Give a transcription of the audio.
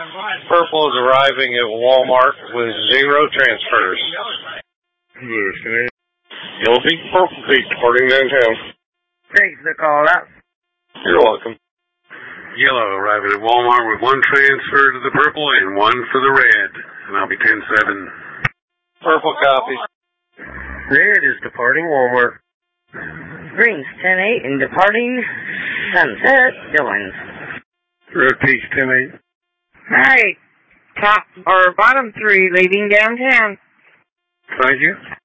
Purple is arriving at Walmart with 0 transfers. Yellow Peak, Purple Peak, departing downtown. Thanks for the call out. You're welcome. Yellow arriving at Walmart with 1 transfer to the purple and 1 for the red. And I'll be 10-7. Purple copy. Red is departing Walmart. Green's 10-8 and departing Sunset Dillons. Red Peaks 10-8. Alright, top or bottom 3 leaving downtown. Thank you.